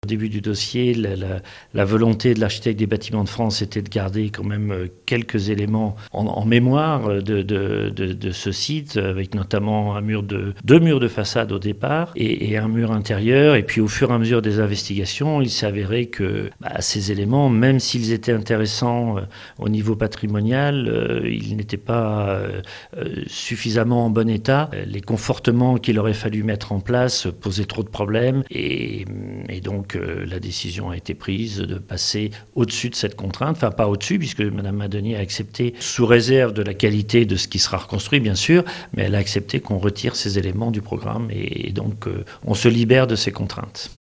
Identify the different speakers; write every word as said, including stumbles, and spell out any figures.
Speaker 1: Au début du dossier, la, la, la volonté de l'architecte des Bâtiments de France était de garder quand même quelques éléments en, en mémoire de, de, de, de ce site, avec notamment un mur de, deux murs de façade au départ et, et un mur intérieur. Et puis au fur et à mesure des investigations, il s'est avéré que bah, ces éléments, même s'ils étaient intéressants euh, au niveau patrimonial, euh, ils n'étaient pas euh, suffisamment en bon état. Les confortements qu'il aurait fallu mettre en place posaient trop de problèmes et, et donc Euh, la décision a été prise de passer au-dessus de cette contrainte, enfin pas au-dessus puisque Mme Madonier a accepté, sous réserve de la qualité de ce qui sera reconstruit bien sûr, mais elle a accepté qu'on retire ces éléments du programme et, et donc euh, on se libère de ces contraintes.